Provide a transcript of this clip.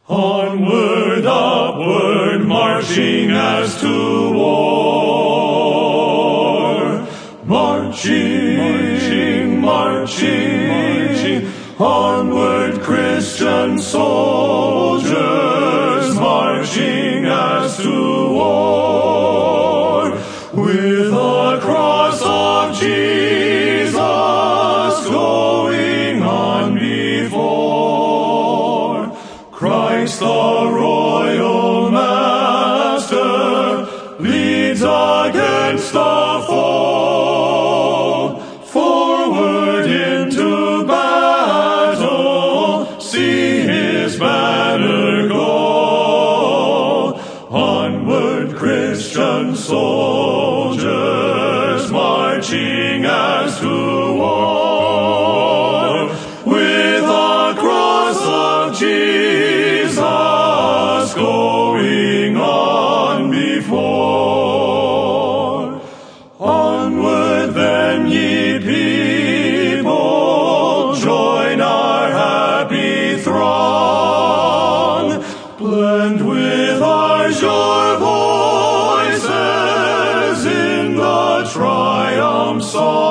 Onward, upward, marching as to war. Marching, marching, onward, Christian soldiers, marching as to war. With the cross of Jesus going on before. Christ the royal master leads against the foe. Forward into battle, see his banner go. Onward, Christian soldiers, marching as to war. With the cross of Jesus going on before. Onward then, ye people, join our happy throng. Blend with ours your voices in the triumph song.